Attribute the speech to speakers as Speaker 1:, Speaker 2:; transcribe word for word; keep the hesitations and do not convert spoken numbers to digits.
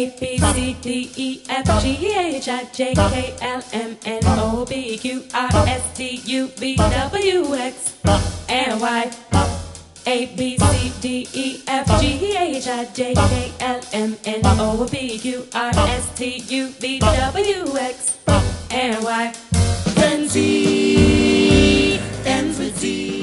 Speaker 1: A B C D E F G H I J K L M N O P Q R S T U V W X and Y. A B C D E F G H I J K L M N O P Q R S T U V W X and Y. Then Z ends with Z.